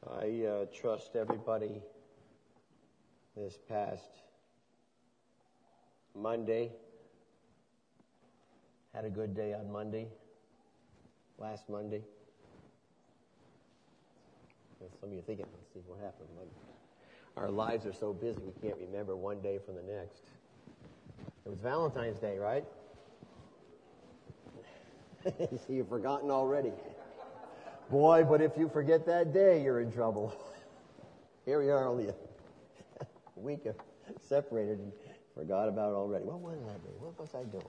I trust everybody this past Monday had a good day on Monday, last Monday. Some of you thinking, let's see what happened Monday. Our lives are so busy we can't remember one day from the next. It was Valentine's Day, right? You see, you've forgotten already. Boy, but if you forget that day, you're in trouble. Here we are, only a week separated and forgot about it already. What was that day? What was I doing?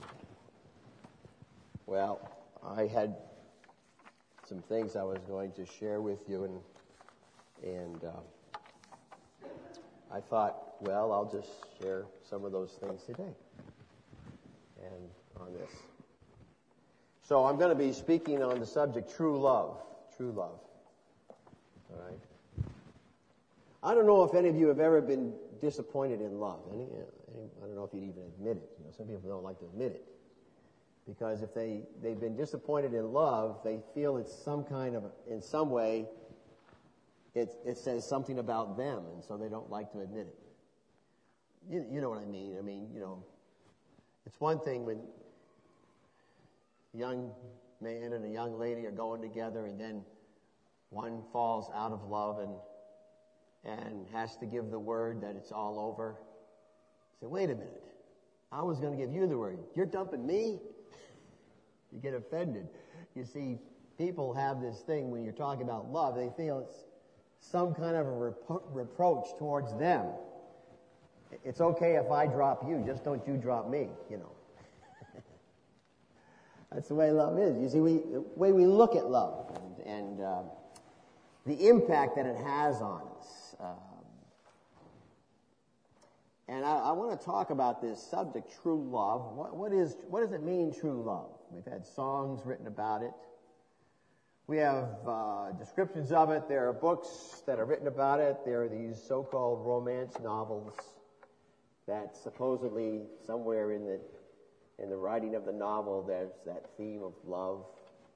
Well, I had some things I was going to share with you, and I thought, well, I'll just share some of those things today and on this. So I'm going to be speaking on the subject true love. True love. All right. I don't know if any of you have ever been disappointed in love. I don't know if you'd even admit it. Some people don't like to admit it. Because if they've been disappointed in love, they feel it's some kind of, in some way, it says something about them, and so they don't like to admit it. You know what I mean. I mean, it's one thing when a young man and a young lady are going together and then one falls out of love and has to give the word that it's all over. Say, wait a minute. I was going to give you the word. You're dumping me? You get offended. You see, people have this thing when you're talking about love, they feel it's some kind of a reproach towards them. It's okay if I drop you, just don't you drop me, That's the way love is. You see, the way we look at love and the impact that it has on us. And I want to talk about this subject, true love. What does it mean, true love? We've had songs written about it. We have descriptions of it. There are books that are written about it. There are these so-called romance novels that supposedly somewhere in the writing of the novel, there's that theme of love,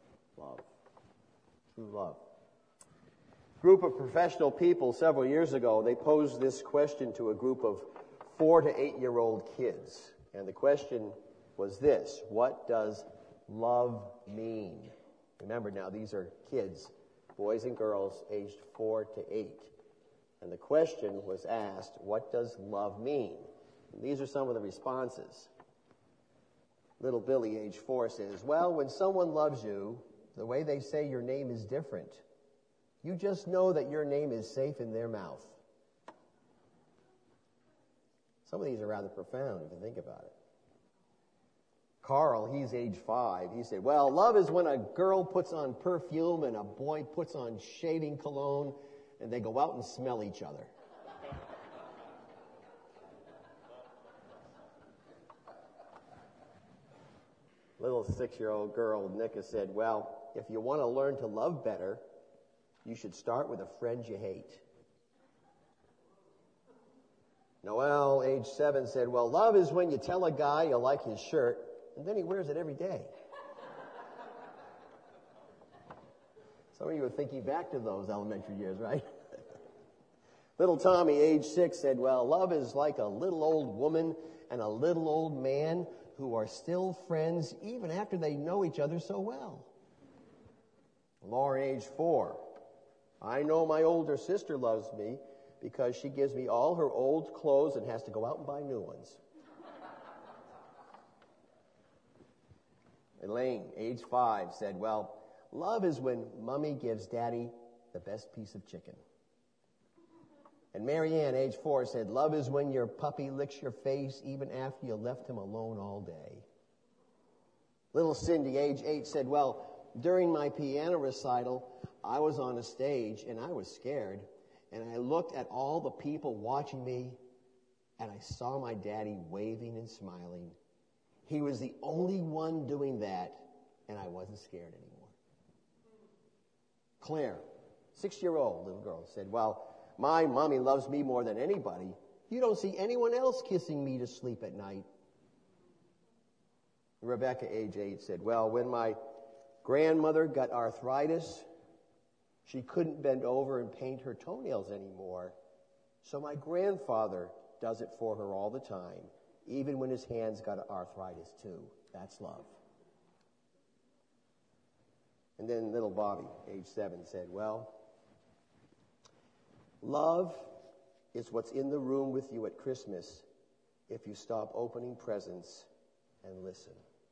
true love. A group of professional people several years ago, they posed this question to a group of 4 to 8-year-old kids. And the question was this: what does love mean? Remember now, these are kids, boys and girls, aged 4 to 8. And the question was asked, what does love mean? And these are some of the responses. Little Billy, age 4, says, well, when someone loves you, the way they say your name is different. You just know that your name is safe in their mouth. Some of these are rather profound if you think about it. Carl, he's age 5, he said, well, love is when a girl puts on perfume and a boy puts on shaving cologne and they go out and smell each other. Little 6-year-old girl, Nika, said, well, if you want to learn to love better, you should start with a friend you hate. Noelle, age 7, said, well, love is when you tell a guy you like his shirt, and then he wears it every day. Some of you are thinking back to those elementary years, right? Little Tommy, age 6, said, well, love is like a little old woman and a little old man who are still friends even after they know each other so well. Lauren, age 4, I know my older sister loves me because she gives me all her old clothes and has to go out and buy new ones. Elaine, age 5, said, well, love is when Mommy gives Daddy the best piece of chicken. And Marianne, age 4, said, love is when your puppy licks your face even after you left him alone all day. Little Cindy, age 8, said, well, during my piano recital, I was on a stage and I was scared. And I looked at all the people watching me, and I saw my daddy waving and smiling. He was the only one doing that, and I wasn't scared anymore. Claire, 6-year-old little girl, said, well, my mommy loves me more than anybody. You don't see anyone else kissing me to sleep at night. Rebecca, age 8, said, well, when my grandmother got arthritis, She couldn't bend over and paint her toenails anymore, so my grandfather does it for her all the time, even when his hands got arthritis too. That's love. And then little Bobby, age 7, said, well, love is what's in the room with you at Christmas if you stop opening presents and listen.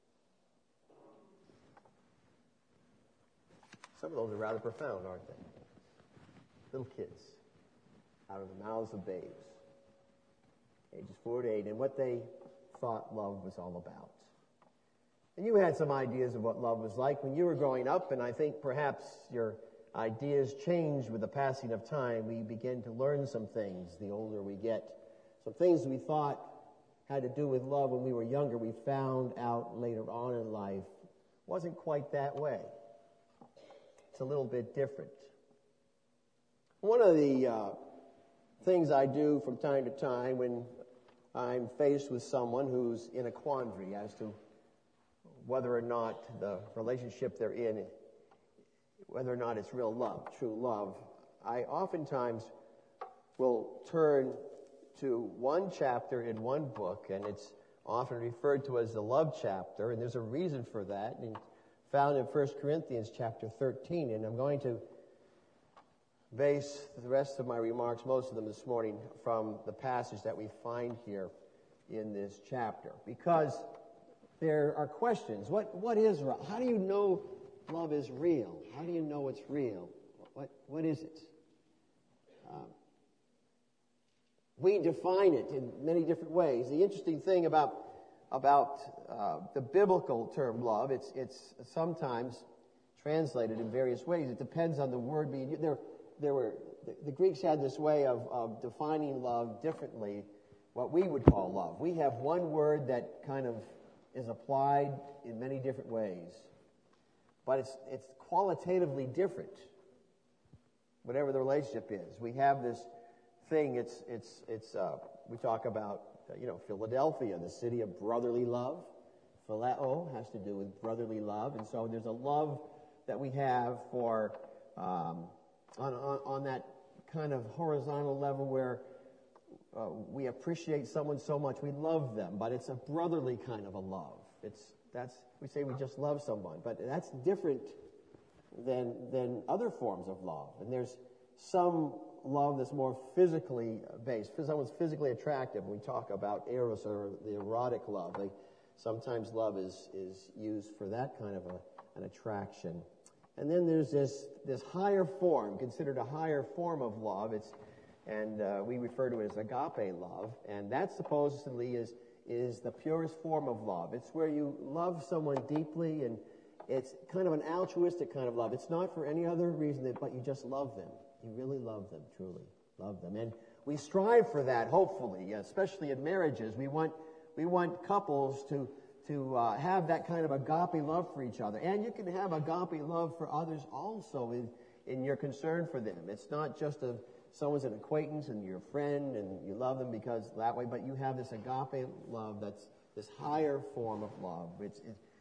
Some of those are rather profound, aren't they? Little kids, out of the mouths of babes, ages 4 to 8, and what they thought love was all about. And you had some ideas of what love was like when you were growing up, and I think perhaps your ideas changed with the passing of time. We begin to learn some things the older we get. Some things we thought had to do with love when we were younger, we found out later on in life wasn't quite that way. It's a little bit different. One of the things I do from time to time when I'm faced with someone who's in a quandary as to whether or not the relationship they're in, whether or not it's real love, true love, I oftentimes will turn to one chapter in one book, and it's often referred to as the love chapter, and there's a reason for that, and found in 1 Corinthians chapter 13, and I'm going to base the rest of my remarks, most of them this morning, from the passage that we find here in this chapter, because there are questions. What is love? How do you know love is real? How do you know it's real? What is it? We define it in many different ways. The interesting thing about the biblical term love, it's sometimes translated in various ways. It depends on the word being used. The Greeks had this way of defining love differently, what we would call love. We have one word that kind of is applied in many different ways, but it's qualitatively different, whatever the relationship is. We have this thing, we talk about, Philadelphia, the city of brotherly love. Phileo has to do with brotherly love, and so there's a love that we have for, on that kind of horizontal level where we appreciate someone so much, we love them, but it's a brotherly kind of a love. We say we just love someone, but that's different than other forms of love. And there's some love that's more physically based. Someone's physically attractive. We talk about eros or the erotic love. Sometimes love is used for that kind of an attraction. And then there's this higher form, considered a higher form of love. We refer to it as agape love, and that supposedly is the purest form of love. It's where you love someone deeply, and it's kind of an altruistic kind of love. It's not for any other reason but you just love them. You really love them, truly love them. And we strive for that, hopefully, especially in marriages. We want couples to have that kind of agape love for each other. And you can have agape love for others also in your concern for them. It's not just someone's an acquaintance and you're a friend and you love them because that way, but you have this agape love that's this higher form of love. It's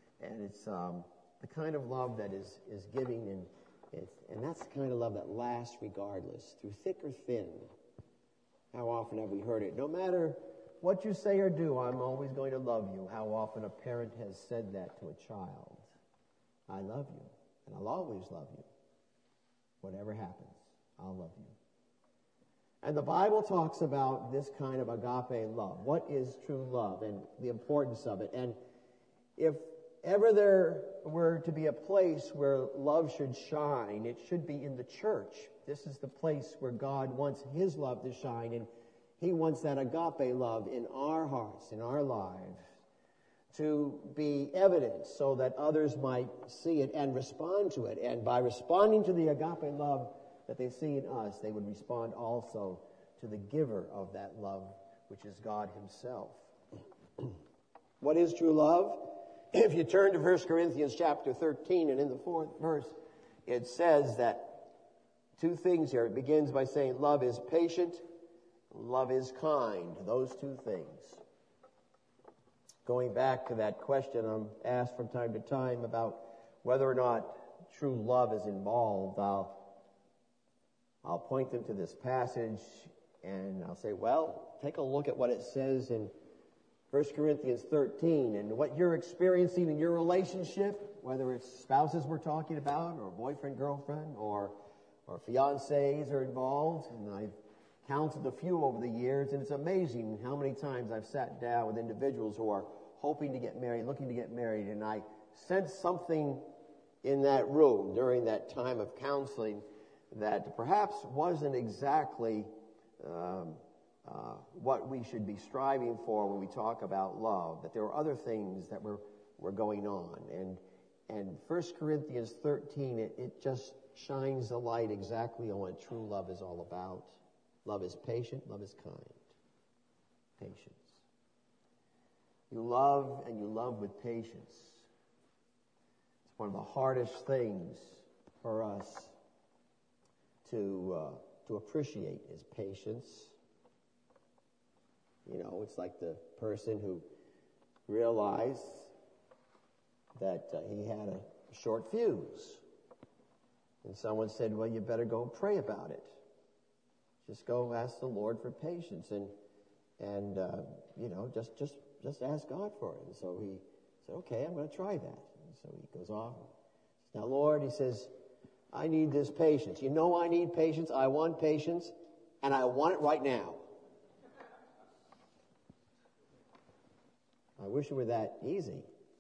the kind of love that is giving, and that's the kind of love that lasts regardless, through thick or thin. How often have we heard it? No matter what you say or do, I'm always going to love you. How often a parent has said that to a child? I love you, and I'll always love you. Whatever happens, I'll love you. And the Bible talks about this kind of agape love. What is true love and the importance of it? And if ever there were to be a place where love should shine, it should be in the church. This is the place where God wants His love to shine, and He wants that agape love in our hearts, in our lives, to be evident so that others might see it and respond to it. And by responding to the agape love that they see in us, they would respond also to the giver of that love, which is God Himself. What is true love? If you turn to 1 Corinthians chapter 13, and in the 4th verse, it says that two things here. It begins by saying love is patient, love is kind. Those two things. Going back to that question I'm asked from time to time about whether or not true love is involved, I'll I'll point them to this passage, and I'll say, well, take a look at what it says in 1 Corinthians 13, and what you're experiencing in your relationship, whether it's spouses we're talking about, or boyfriend, girlfriend, or fiancés are involved. And I've counseled a few over the years, and it's amazing how many times I've sat down with individuals who are hoping to get married, looking to get married, and I sense something in that room during that time of counseling that perhaps wasn't exactly what we should be striving for when we talk about love, that there were other things that were going on. And 1 Corinthians 13, it just shines the light exactly on what true love is all about. Love is patient, love is kind. Patience. You love, and you love with patience. It's one of the hardest things for us to appreciate is patience. You know, it's like the person who realized that he had a short fuse. And someone said, well, you better go pray about it. Just go ask the Lord for patience and you know, just ask God for it. And so he said, okay, I'm going to try that. And so he goes off. Now, Lord, he says, I need this patience. You know I need patience. I want patience, and I want it right now. I wish it were that easy.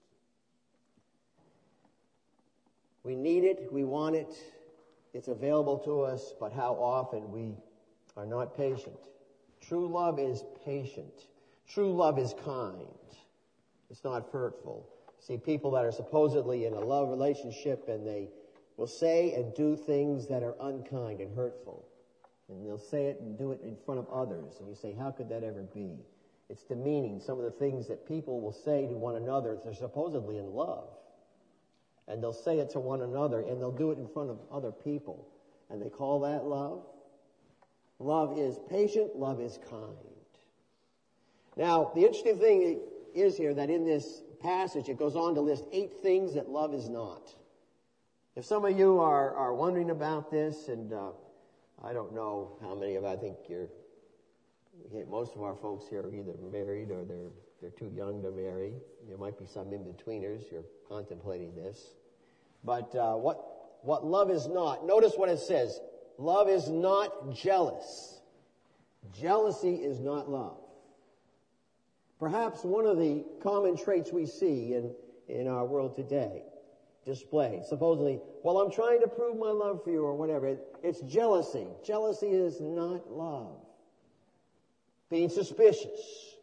We need it. We want it. It's available to us, but how often we are not patient. True love is patient. True love is kind. It's not hurtful. See, people that are supposedly in a love relationship, and they will say and do things that are unkind and hurtful. And they'll say it and do it in front of others. And you say, how could that ever be? It's demeaning. Some of the things that people will say to one another, they're supposedly in love. And they'll say it to one another, and they'll do it in front of other people. And they call that love. Love is patient. Love is kind. Now, the interesting thing is here that in this passage, it goes on to list 8 things that love is not. If some of you are wondering about this, and I don't know how many of, I think most of our folks here are either married or they're too young to marry. There might be some in-betweeners. You're contemplating this. But what love is not, notice what it says. Love is not jealous. Jealousy is not love. Perhaps one of the common traits we see in our world today displayed. Supposedly, well, I'm trying to prove my love for you or whatever. It's jealousy. Jealousy is not love. Being suspicious.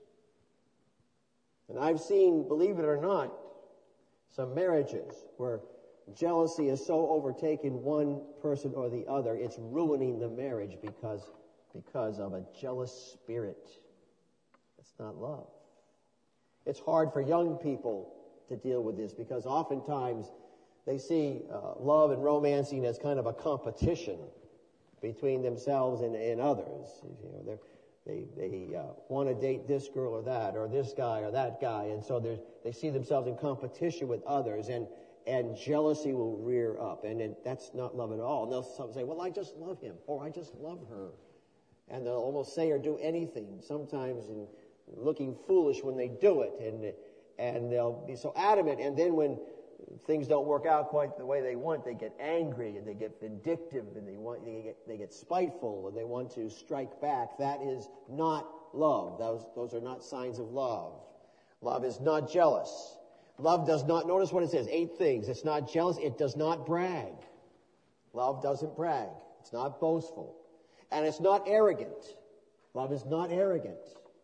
And I've seen, believe it or not, some marriages where jealousy is so overtaken one person or the other, it's ruining the marriage because of a jealous spirit. It's not love. It's hard for young people to deal with this because oftentimes they see love and romancing as kind of a competition between themselves and others. You know, they want to date this girl or this guy or that guy, and so they see themselves in competition with others, and jealousy will rear up, and that's not love at all. And they'll say, well, I just love him, or I just love her. And they'll almost say or do anything, sometimes looking foolish when they do it, and they'll be so adamant, and then when things don't work out quite the way they want, they get angry, and they get vindictive, and they get spiteful, and they want to strike back. That is not love. Those are not signs of love. Love is not jealous. Love does not, notice what it says, 8 things. It's not jealous. It does not brag. Love doesn't brag. It's not boastful. And it's not arrogant. Love is not arrogant.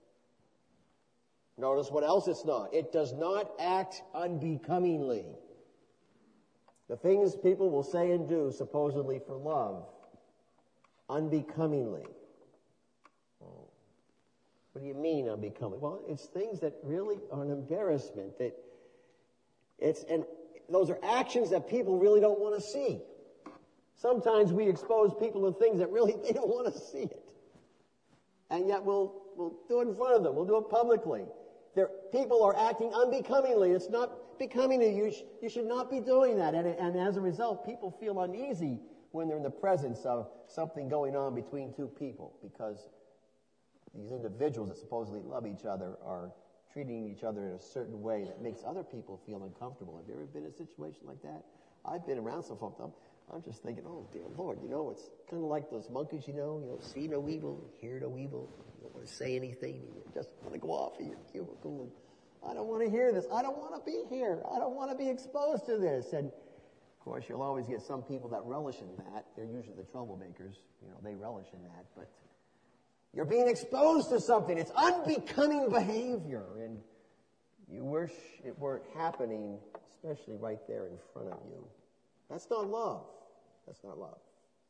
Notice what else it's not. It does not act unbecomingly. The things people will say and do, supposedly for love, unbecomingly. Oh. What do you mean unbecoming? Well, it's things that really are an embarrassment. And those are actions that people really don't want to see. Sometimes we expose people to things that really they don't want to see it. And yet we'll do it in front of them. We'll do it publicly. People are acting unbecomingly. It's not becoming to you. You should not be doing that. And as a result, people feel uneasy when they're in the presence of something going on between two people, because these individuals that supposedly love each other are treating each other in a certain way that makes other people feel uncomfortable. Have you ever been in a situation like that? I've been around some folks. I'm just thinking, oh, dear Lord, it's kind of like those monkeys, see no evil, hear no evil. You don't want to say anything. You just want to go off in your cubicle. And I don't want to hear this. I don't want to be here. I don't want to be exposed to this. And, of course, you'll always get some people that relish in that. They're usually the troublemakers. They relish in that. But you're being exposed to something. It's unbecoming behavior. And you wish it weren't happening, especially right there in front of you. That's not love. That's not love.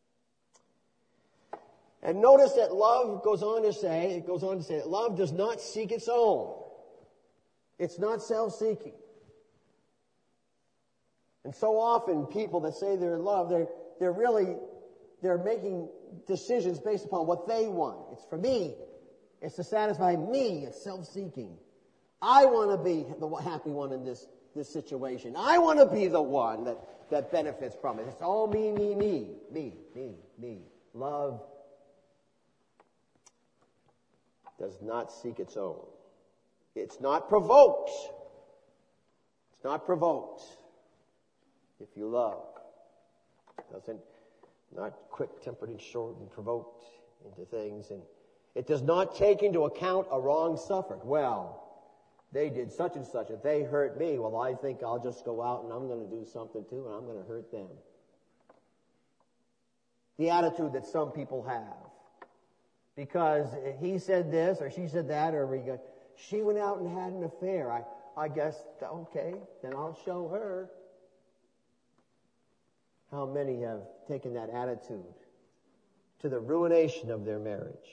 And notice that love goes on to say that love does not seek its own. It's not self-seeking. And so often people that say they're in love, they're making decisions based upon what they want. It's for me. It's to satisfy me. It's self-seeking. I want to be the happy one in this situation. I want to be the one that benefits from it. It's all me, me, me, me, me, me. Love does not seek its own. It's not provoked. It's not provoked. If you love, not quick-tempered and short and provoked into things, and it does not take into account a wrong suffered. Well, they did such and such, and they hurt me. Well, I think I'll just go out and I'm going to do something too, and I'm going to hurt them. The attitude that some people have. Because he said this, or she said that, or she went out and had an affair. I guess, okay, then I'll show her. How many have taken that attitude to the ruination of their marriage?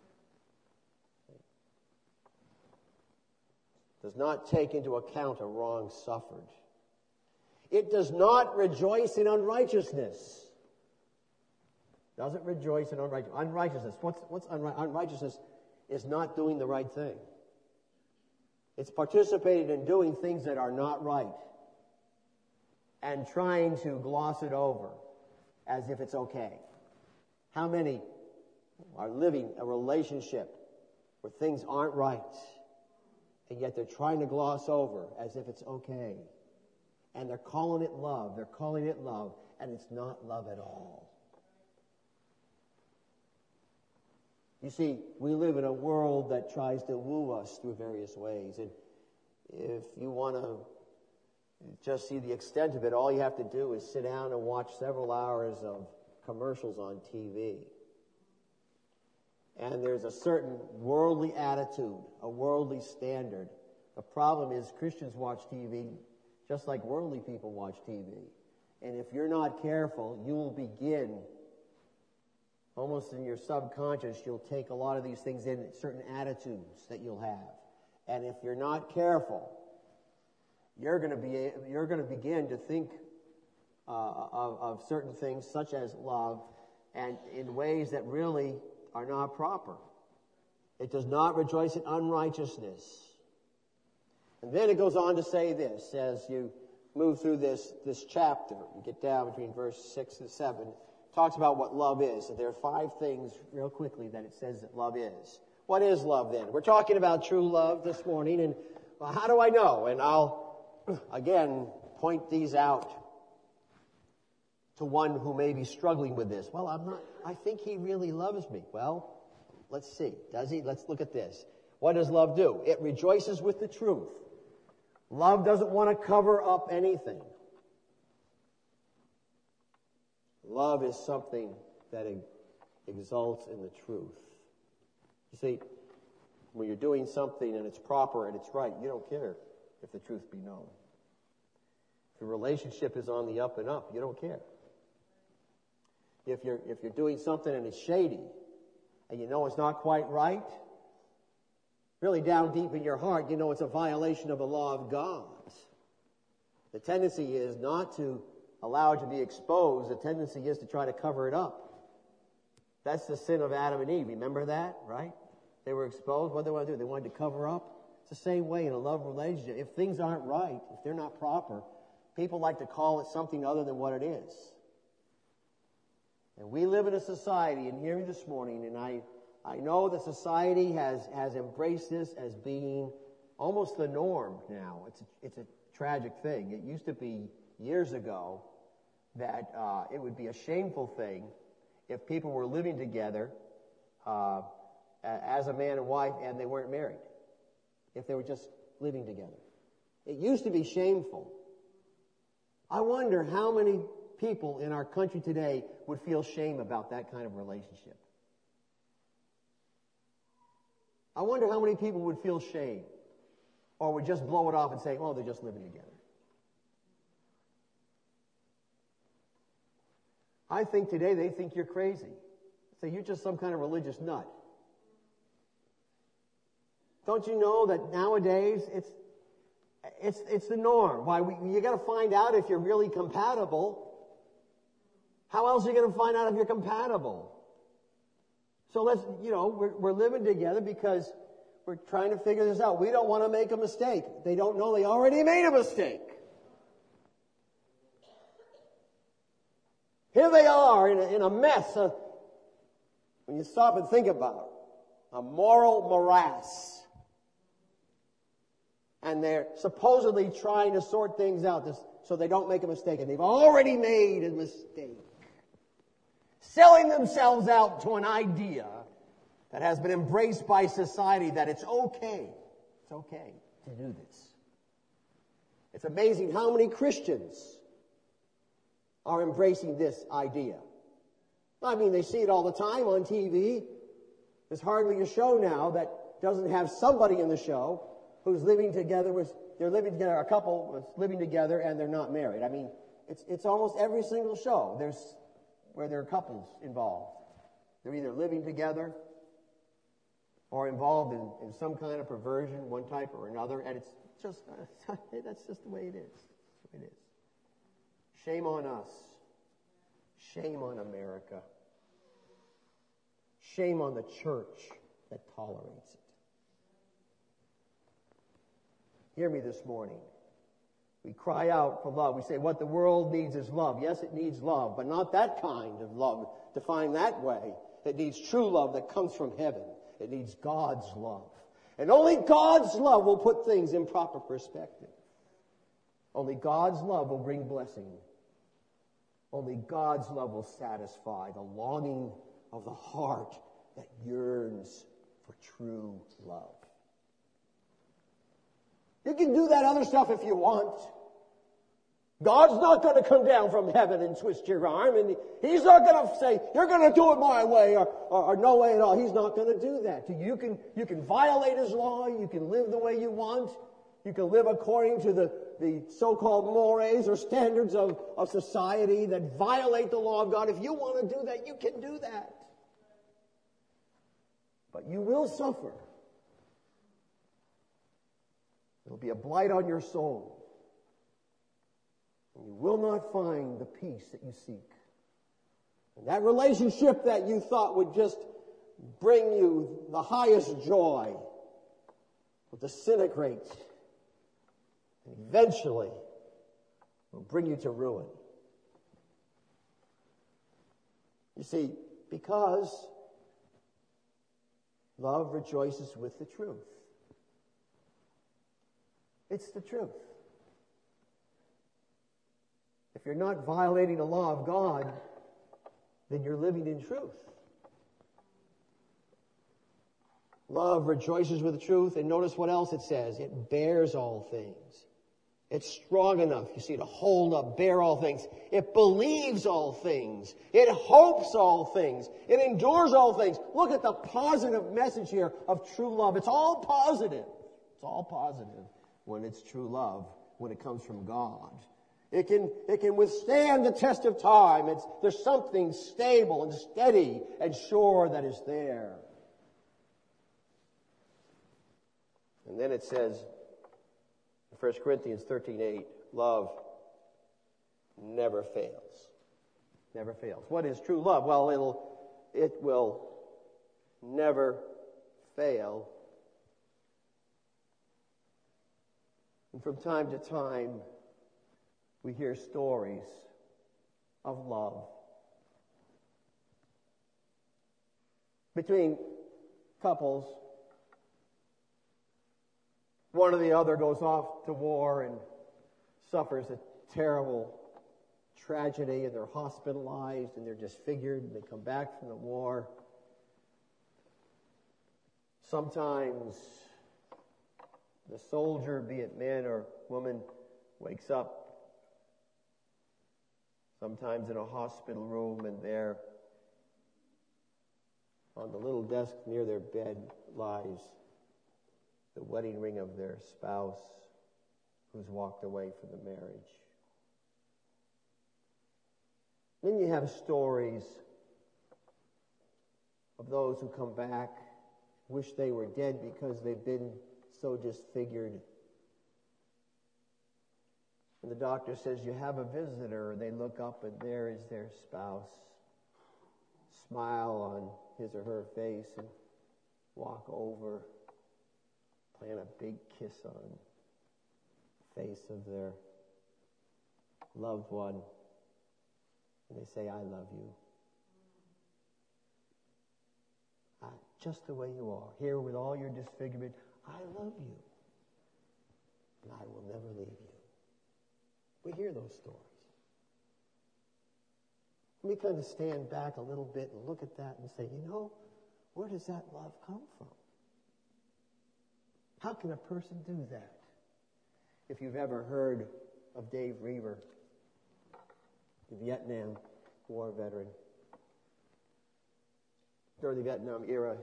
Does not take into account a wrong suffered. It does not rejoice in unrighteousness. Doesn't rejoice in unrighteousness. What's unrighteousness? Is not doing the right thing. It's participating in doing things that are not right and trying to gloss it over as if it's okay. How many are living a relationship where things aren't right, and yet they're trying to gloss over as if it's okay? And they're calling it love. They're calling it love, and it's not love at all. You see, we live in a world that tries to woo us through various ways. And if you want to just see the extent of it, all you have to do is sit down and watch several hours of commercials on TV. And there's a certain worldly attitude, a worldly standard. The problem is Christians watch TV just like worldly people watch TV. And if you're not careful, you will begin, almost in your subconscious, you'll take a lot of these things in, certain attitudes that you'll have. And if you're not careful, you're going to begin to think of certain things such as love, and in ways that really are not proper. It does not rejoice in unrighteousness. And then it goes on to say this, as you move through this chapter, you get down between verse 6 and 7, talks about what love is. And there are 5 things, real quickly, that it says that love is. What is love then? We're talking about true love this morning, and well, how do I know? And I'll, again, point these out to one who may be struggling with this. Well, I think he really loves me. Well, let's see. Does he? Let's look at this. What does love do? It rejoices with the truth. Love doesn't want to cover up anything. Love is something that exalts in the truth. You see, when you're doing something and it's proper and it's right, you don't care if the truth be known. If the relationship is on the up and up, you don't care. If you're doing something and it's shady and you know it's not quite right, really down deep in your heart, you know it's a violation of the law of God. The tendency is not to allow it to be exposed. The tendency is to try to cover it up. That's the sin of Adam and Eve. Remember that, right? They were exposed. What did they want to do? They wanted to cover up. It's the same way in a love relationship. If things aren't right, if they're not proper, people like to call it something other than what it is. And we live in a society, and hear me this morning, and I know that society has embraced this as being almost the norm now. It's a tragic thing. It used to be years ago that it would be a shameful thing if people were living together as a man and wife and they weren't married, if they were just living together. It used to be shameful. I wonder how many people in our country today would feel shame about that kind of relationship. I wonder how many people would feel shame or would just blow it off and say, oh, they're just living together. I think today they think you're crazy. Say, you're just some kind of religious nut. Don't you know that nowadays it's the norm? Why you got to find out if you're really compatible. How else are you going to find out if you're compatible? So we're living together because we're trying to figure this out. We don't want to make a mistake. They don't know they already made a mistake. Here they are in a mess. When you stop and think about it, a moral morass. And they're supposedly trying to sort things out so they don't make a mistake. And they've already made a mistake. Selling themselves out to an idea that has been embraced by society that it's okay to do this. It's amazing how many Christians are embracing this idea. I mean, they see it all the time on TV. There's hardly a show now that doesn't have somebody in the show who's living together a couple was living together and they're not married. I mean, it's almost every single show where there are couples involved. They're either living together or involved in some kind of perversion, one type or another, and it's just that's just the way it is. That's the way it is. Shame on us. Shame on America. Shame on the church that tolerates it. Hear me this morning. We cry out for love. We say what the world needs is love. Yes, it needs love, but not that kind of love defined that way. It needs true love that comes from heaven. It needs God's love. And only God's love will put things in proper perspective. Only God's love will bring blessing. Only God's love will satisfy the longing of the heart that yearns for true love. You can do that other stuff if you want. God's not going to come down from heaven and twist your arm, and He's not going to say, you're going to do it my way or no way at all. He's not going to do that. You can violate His law. You can live the way you want. You can live according to the so-called mores or standards of society that violate the law of God. If you want to do that, you can do that. But you will suffer. There'll be a blight on your soul. And you will not find the peace that you seek. And that relationship that you thought would just bring you the highest joy will disintegrate and eventually will bring you to ruin. You see, because love rejoices with the truth. It's the truth. If you're not violating the law of God, then you're living in truth. Love rejoices with the truth, and notice what else it says. It bears all things. It's strong enough, you see, to hold up, bear all things. It believes all things. It hopes all things. It endures all things. Look at the positive message here of true love. It's all positive. It's all positive when it's true love, when it comes from God. It can withstand the test of time. There's something stable and steady and sure that is there. And then it says, in 1 Corinthians 13:8, love never fails. Never fails. What is true love? Well, it will never fail. And from time to time, we hear stories of love between couples. One or the other goes off to war and suffers a terrible tragedy, and they're hospitalized and they're disfigured, and they come back from the war. Sometimes the soldier, be it man or woman, wakes up, sometimes in a hospital room, and there on the little desk near their bed lies the wedding ring of their spouse who's walked away from the marriage. Then you have stories of those who come back, wish they were dead because they've been so disfigured. And the doctor says, you have a visitor. They look up and there is their spouse. Smile on his or her face and walk over, plant a big kiss on the face of their loved one. And they say, I love you. Just the way you are, here with all your disfigurement, I love you. And I will never leave you. We hear those stories. We kind of stand back a little bit and look at that and say, where does that love come from? How can a person do that? If you've ever heard of Dave Reaver, the Vietnam War veteran. During the Vietnam era,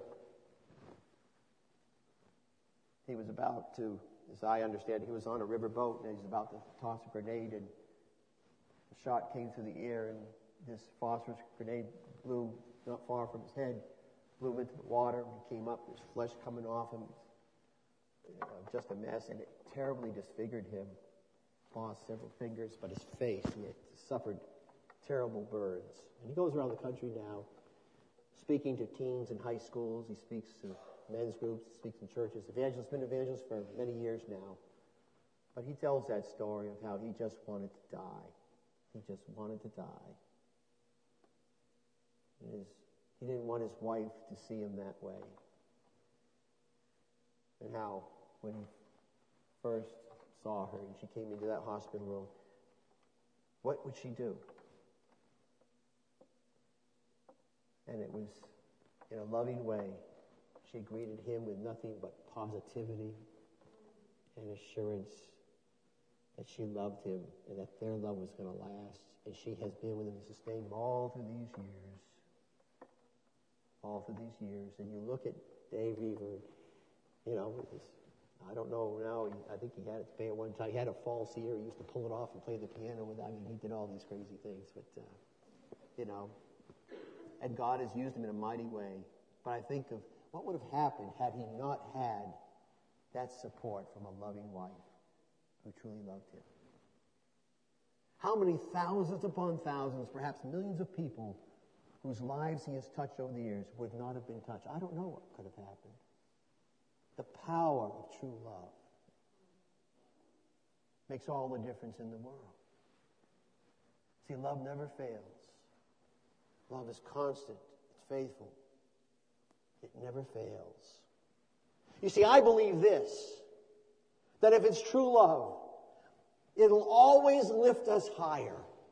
he was about to, as I understand, he was on a riverboat and he was about to toss a grenade, and a shot came through the air, and this phosphorus grenade blew not far from his head, blew into the water, and he came up, there's flesh coming off him, just a mess, and it terribly disfigured him. Lost several fingers, but his face, he had suffered terrible burns. And he goes around the country now, speaking to teens in high schools. He speaks to men's groups. He speaks in churches. Evangelist, been an evangelist for many years now. But he tells that story of how he just wanted to die. He just wanted to die. He didn't want his wife to see him that way. And how, when he first saw her and she came into that hospital room, what would she do? And it was in a loving way. She greeted him with nothing but positivity and assurance that she loved him and that their love was going to last. And she has been with him and sustained him all through these years. All through these years. And you look at Dave Reaver, I don't know now, I think he had it to pay at one time. He had a false ear. He used to pull it off and play the piano with it. I mean, he did all these crazy things. But, and God has used him in a mighty way. But I think of what would have happened had he not had that support from a loving wife who truly loved him. How many thousands upon thousands, perhaps millions of people whose lives he has touched over the years would not have been touched? I don't know what could have happened. The power of true love makes all the difference in the world. See, love never fails. Love is constant. It's faithful. It never fails. You see, I believe this, that if it's true love, it'll always lift us higher.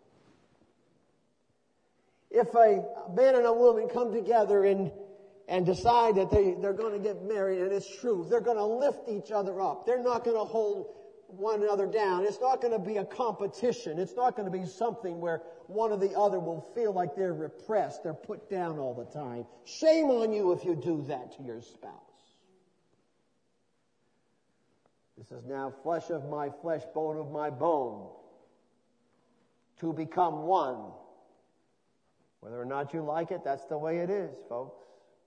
If a man and a woman come together and decide that they're going to get married, and it's true, they're going to lift each other up. They're not going to hold one another down. It's not going to be a competition. It's not going to be something where one or the other will feel like they're repressed, they're put down all the time. Shame on you if you do that to your spouse. This is now flesh of my flesh, bone of my bone. To become one. Whether or not you like it, that's the way it is, folks.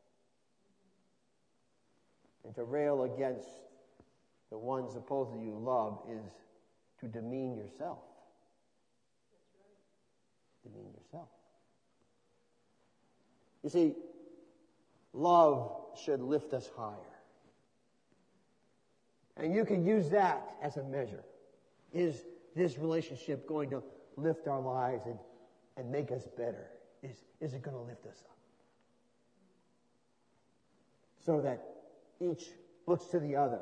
And to rail against the one supposedly you love is to demean yourself. That's right. Demean yourself. You see, love should lift us higher. And you can use that as a measure. Is this relationship going to lift our lives and make us better? Is it going to lift us up? so that each looks to the other.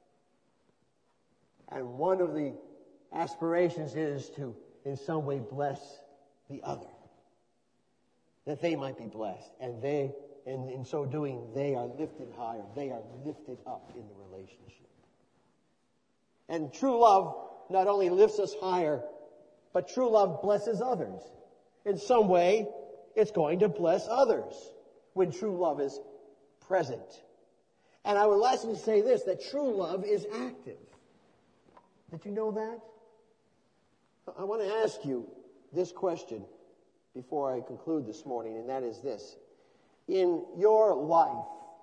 And one of the aspirations is to, in some way, bless the other, that they might be blessed. And in so doing, they are lifted higher. They are lifted up in the relationship. And true love not only lifts us higher, but true love blesses others. In some way, it's going to bless others when true love is present. And I would lastly say this, that true love is active. Did you know that? I want to ask you this question before I conclude this morning, and that is this. In your life,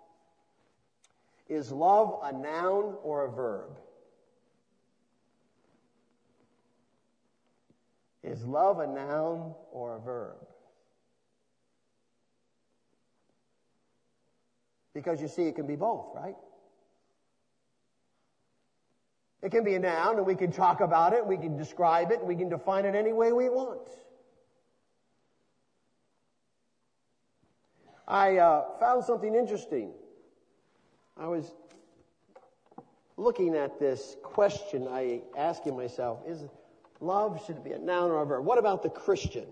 is love a noun or a verb? Is love a noun or a verb? Because you see, it can be both, right? It can be a noun, and we can talk about it, we can describe it, and we can define it any way we want. I found something interesting. I was looking at this question, I asking myself, is love, should it be a noun or a verb? What about the Christian?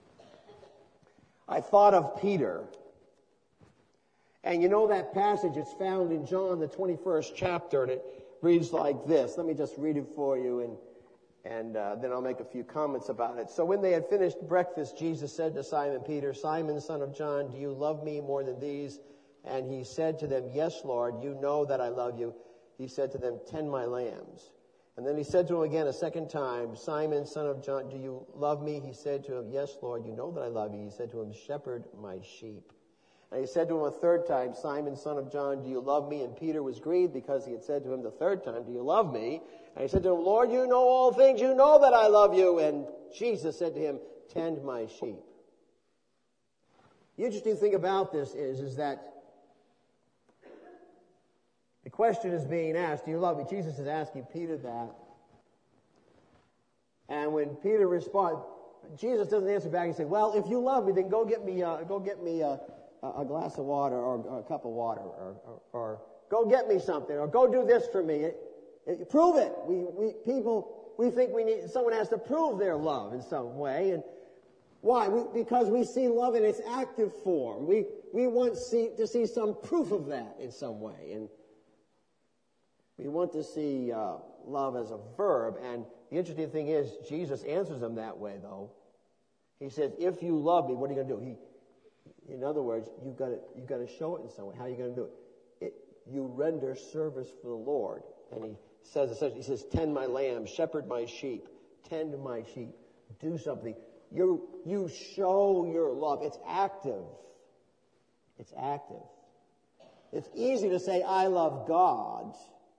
I thought of Peter. And you know that passage, it's found in John, the 21st chapter, and it reads like this. Let me just read it for you, and then I'll make a few comments about it. So when they had finished breakfast, Jesus said to Simon Peter, Simon, son of John, do you love me more than these? And he said to them, yes, Lord, you know that I love you. He said to them, tend my lambs. And then he said to him again a second time, Simon, son of John, do you love me? He said to him, yes, Lord, you know that I love you. He said to him, shepherd my sheep. And he said to him a third time, Simon, son of John, do you love me? And Peter was grieved because he had said to him the third time, do you love me? And he said to him, Lord, you know all things. You know that I love you. And Jesus said to him, tend my sheep. The interesting thing about this is that the question is being asked, do you love me? Jesus is asking Peter that. And when Peter responds, Jesus doesn't answer back and say, well, if you love me, then go get me a glass of water or a cup of water or go get me something or go do this for me. Prove it. We think someone has to prove their love in some way. And why? Because we see love in its active form. We want to see some proof of that in some way. And we want to see love as a verb. And the interesting thing is, Jesus answers them that way, though. He says, if you love me, what are you going to do? In other words, you've got to show it in some way. How are you going to do it? You render service for the Lord. And he says, essentially, he says, tend my lambs, shepherd my sheep, tend my sheep, do something. You show your love. It's active. It's active. It's easy to say, I love God.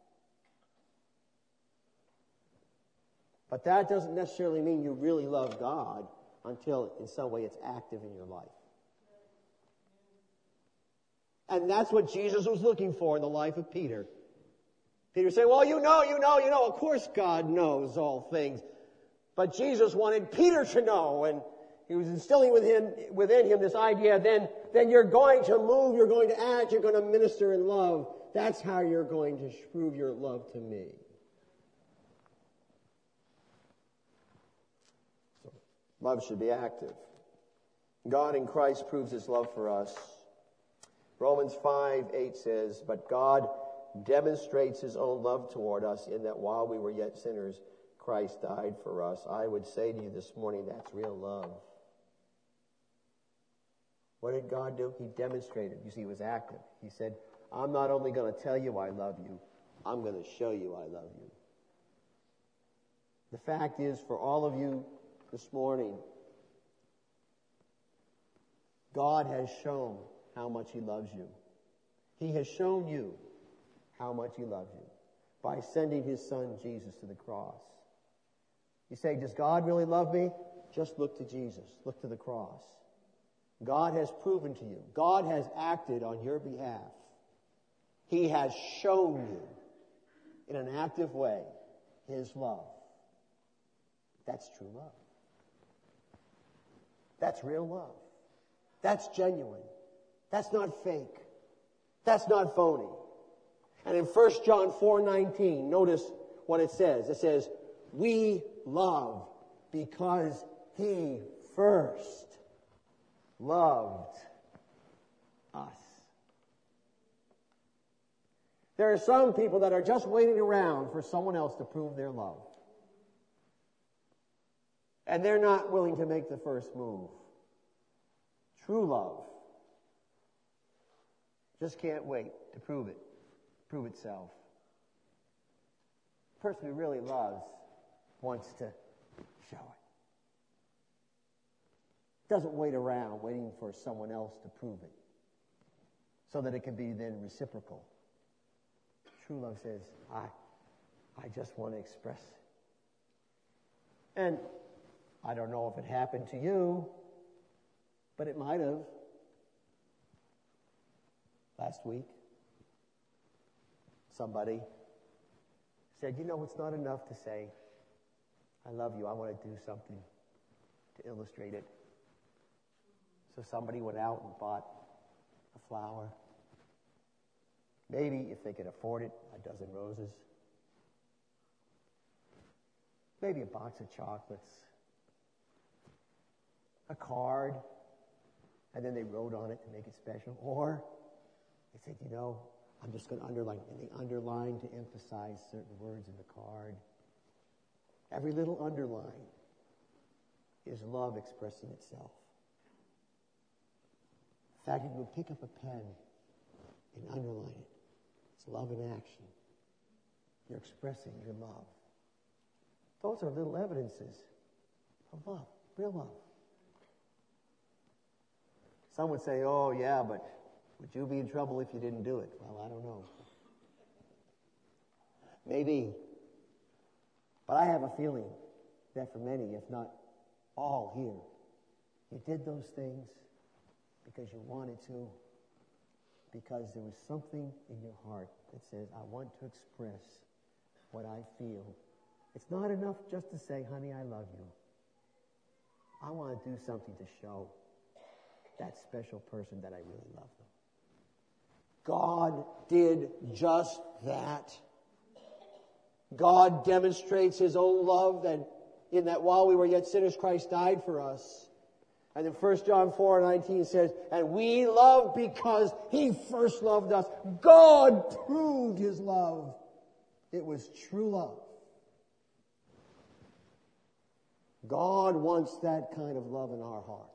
But that doesn't necessarily mean you really love God until in some way it's active in your life. And that's what Jesus was looking for in the life of Peter. Peter said, well, you know. Of course God knows all things. But Jesus wanted Peter to know, and he was instilling within him this idea, then you're going to move, you're going to act, you're going to minister in love. That's how you're going to prove your love to me. So, love should be active. God in Christ proves his love for us. Romans 5:8 says, but God demonstrates his own love toward us in that while we were yet sinners, Christ died for us. I would say to you this morning, that's real love. What did God do? He demonstrated. You see, he was active. He said, I'm not only going to tell you I love you, I'm going to show you I love you. The fact is, for all of you this morning, God has shown how much he loves you. He has shown you how much he loves you by sending his son Jesus to the cross. You say, does God really love me? Just look to Jesus. Look to the cross. God has proven to you. God has acted on your behalf. He has shown you in an active way his love. That's true love. That's real love. That's genuine. That's not fake. That's not phony. And in 1 John 4:19, notice what it says. It says, we love because he first loved us. There are some people that are just waiting around for someone else to prove their love. And they're not willing to make the first move. True love just can't wait to prove itself. The person who really loves wants to show it. Doesn't wait around waiting for someone else to prove it so that it can be then reciprocal. True love says, I just want to express it. And I don't know if it happened to you, but it might have. Last week, somebody said, it's not enough to say, I love you. I want to do something to illustrate it. So somebody went out and bought a flower. Maybe, if they could afford it, a dozen roses. Maybe a box of chocolates. A card. And then they wrote on it to make it special. Or they said, I'm just going to underline. And they underlined to emphasize certain words in the card. Every little underline is love expressing itself. In fact, you can pick up a pen and underline it. It's love in action. You're expressing your love. Those are little evidences of love, real love. Some would say, oh, yeah, but would you be in trouble if you didn't do it? Well, I don't know. Maybe. But I have a feeling that for many, if not all here, you did those things because you wanted to, because there was something in your heart that says, I want to express what I feel. It's not enough just to say, honey, I love you. I want to do something to show that special person that I really love them. God did just that. God demonstrates his own love, and in that while we were yet sinners, Christ died for us. And then 1 John 4:19 says, and we love because he first loved us. God proved his love. It was true love. God wants that kind of love in our hearts.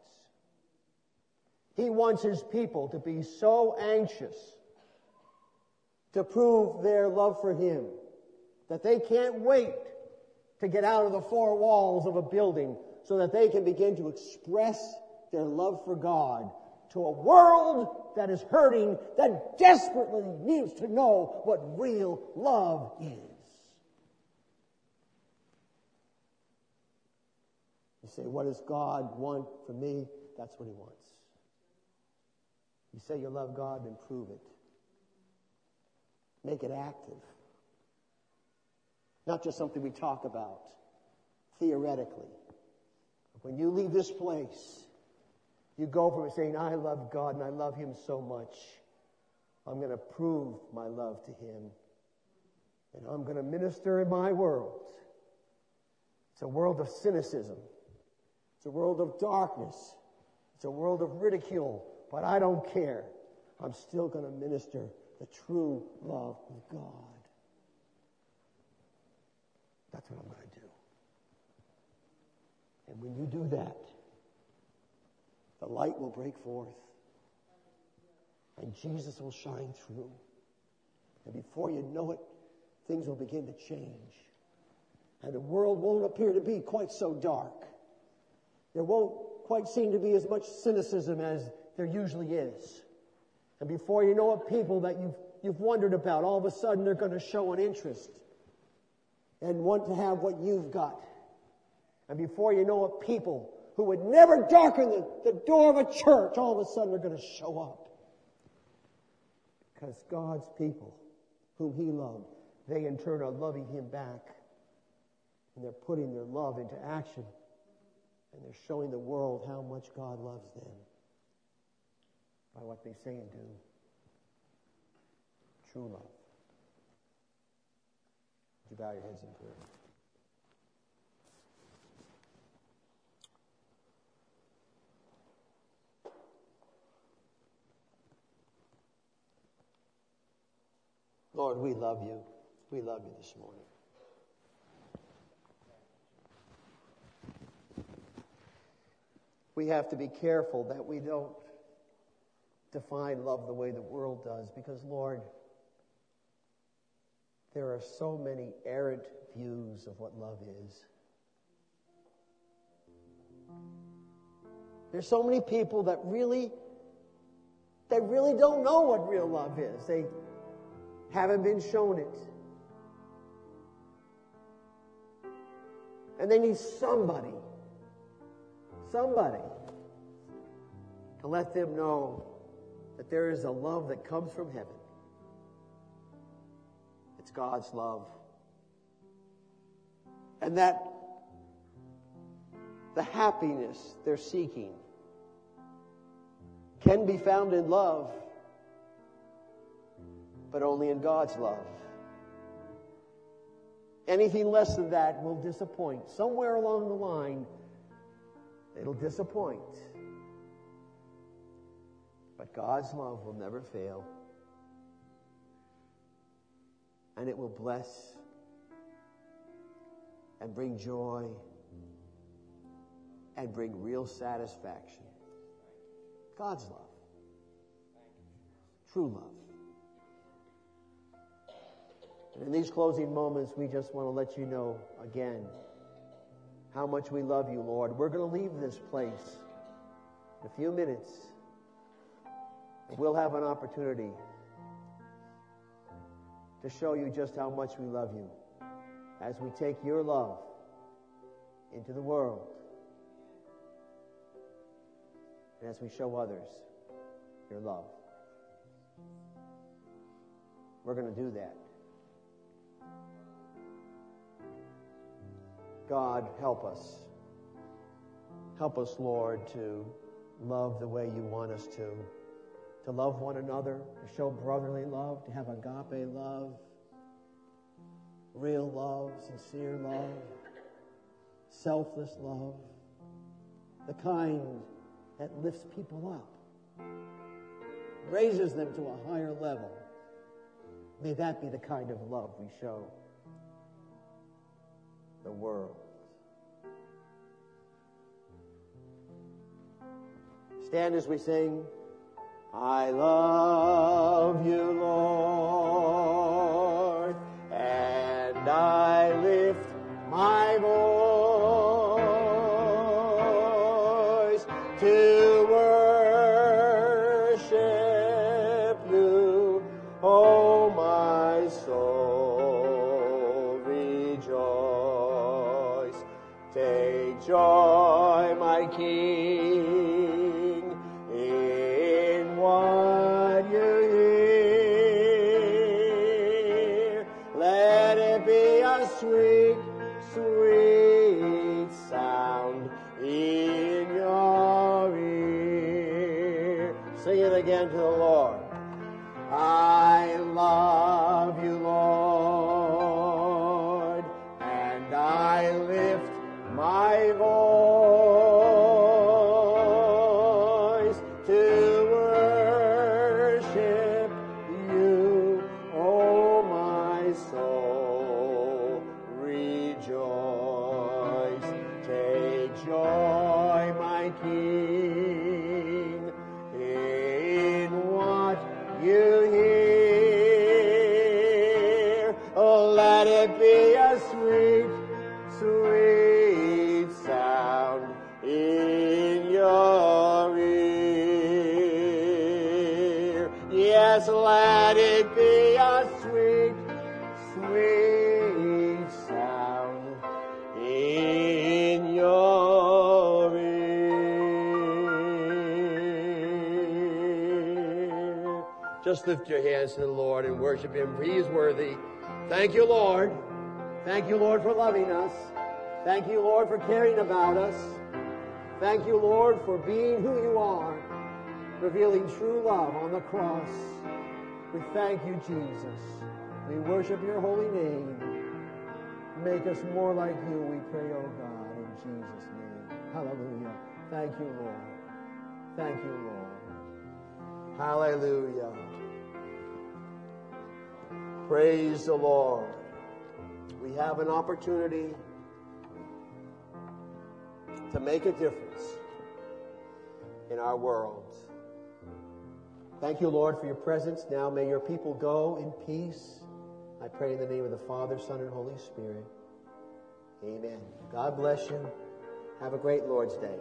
He wants his people to be so anxious to prove their love for him that they can't wait to get out of the four walls of a building so that they can begin to express their love for God to a world that is hurting, that desperately needs to know what real love is. You say, what does God want from me? That's what he wants. You say you love God, then prove it. Make it active. Not just something we talk about theoretically. When you leave this place, you go from saying, I love God and I love him so much. I'm going to prove my love to him. And I'm going to minister in my world. It's a world of cynicism. It's a world of darkness. It's a world of ridicule. But I don't care. I'm still going to minister the true love of God. That's what I'm going to do. And when you do that, the light will break forth. And Jesus will shine through. And before you know it, things will begin to change. And the world won't appear to be quite so dark. There won't quite seem to be as much cynicism as there usually is. And before you know it, people that you've wondered about, all of a sudden they're going to show an interest and want to have what you've got. And before you know it, people who would never darken the door of a church, all of a sudden are going to show up. Because God's people, whom he loved, they in turn are loving him back. And they're putting their love into action. And they're showing the world how much God loves them by what they say and do. True love. Would you bow your heads in prayer? Lord, we love you. We love you this morning. We have to be careful that we don't define love the way the world does, because, Lord, there are so many errant views of what love is. There's so many people that really don't know what real love is. They haven't been shown it. And they need somebody to let them know that there is a love that comes from heaven. It's God's love. And that the happiness they're seeking can be found in love, but only in God's love. Anything less than that will disappoint. Somewhere along the line, it'll disappoint. But God's love will never fail. And it will bless and bring joy and bring real satisfaction. God's love. True love. And in these closing moments, we just want to let you know again how much we love you, Lord. We're going to leave this place in a few minutes. And we'll have an opportunity to show you just how much we love you as we take your love into the world and as we show others your love. We're going to do that. God, help us. Help us, Lord, to love the way you want us to love one another, to show brotherly love, to have agape love, real love, sincere love, selfless love, the kind that lifts people up, raises them to a higher level. May that be the kind of love we show the world. Stand as we sing, I love you, Lord, and I lift my voice to worship you, oh my soul, rejoice. Take joy, my King, in what you hear. Let it be a sweet, sweet sound in your ear. Sing it again to the Lord. I love you, Lord, and I lift my voice to worship you, oh my soul, rejoice. Take joy, my King, in what you hear. Oh, let it be a sweet, sweet sound in your ear. Yes, let it be a sweet, sweet sound in your ear. Just lift your hands to the Lord and worship Him, for He is worthy. Thank you, Lord. Thank you, Lord, for loving us. Thank you, Lord, for caring about us. Thank you, Lord, for being who you are, revealing true love on the cross. We thank you, Jesus. We worship your holy name. Make us more like you, we pray, oh God, in Jesus' name. Hallelujah. Thank you, Lord. Thank you, Lord. Hallelujah. Praise the Lord. We have an opportunity to make a difference in our world. Thank you, Lord, for your presence. Now may your people go in peace. I pray in the name of the Father, Son, and Holy Spirit. Amen. God bless you. Have a great Lord's Day.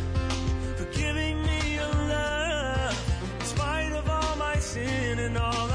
And all